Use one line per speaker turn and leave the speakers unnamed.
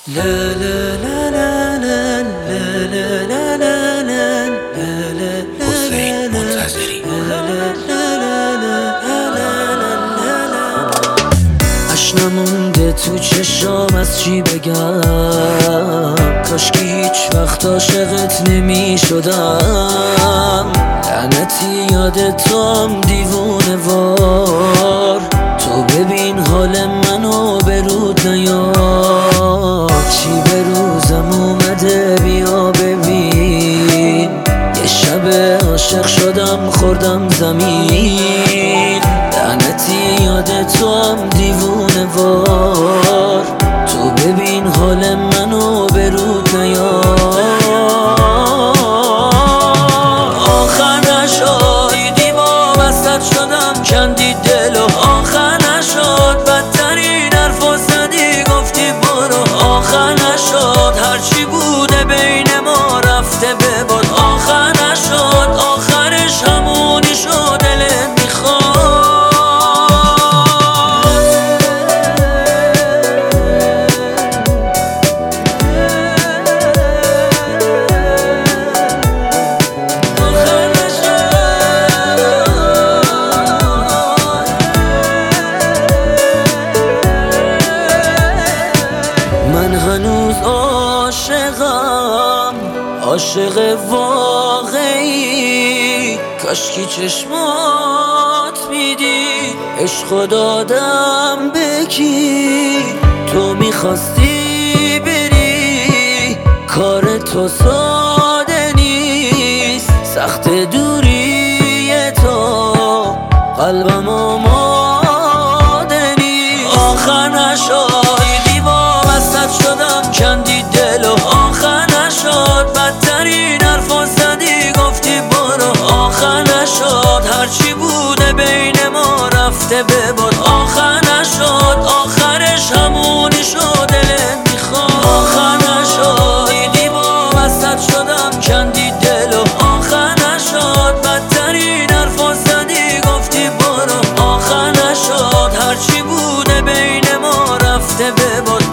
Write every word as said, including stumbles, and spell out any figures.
لا لا لا لا لا لا لا لا لا لا
حسین منتظری.
اش نمونده تو چشام از چی بگم، کاش که هیچ وقت عاشقت نمی شدم. لعنتی یاد توام دیوونه وار، تو ببین حال منو به رود نیار. چی به روزم اومده بیا ببین، یه شب عاشق شدم خوردم زمین. لعنتی یاد توام دیوونه وار، تو ببین حال منو به رود نیار. آخر نشد دیدی وابستت شدم کندی دلو، آخر نشد بدترین حرفو زدی گفتی برو. آخر نشد هرچی بوده بین ما رفته به باد. آخر نشد آخرش همونی شد دلت میخواد. من هنوز عاشقم، عاشق واقعی. کاشکی چشمات میدی عشقو دادم به کی. تو میخواستی بری کار تو ساده نیست، سخت دوری تو قلبم آماده نیست. آخر نشد شدم کندی دلو، آخر نشد بدترین حرفو زدی گفتی برو. آخر نشد هرچی بوده بین ما رفته به باد. آخر نشد آخرش همونی شد دلت میخواد. آخر نشد دیدی وابستت شدم کندی دلو، آخر نشد بدترین حرفو زدی گفتی برو. آخر نشد هرچی بوده بین ما رفته به باد.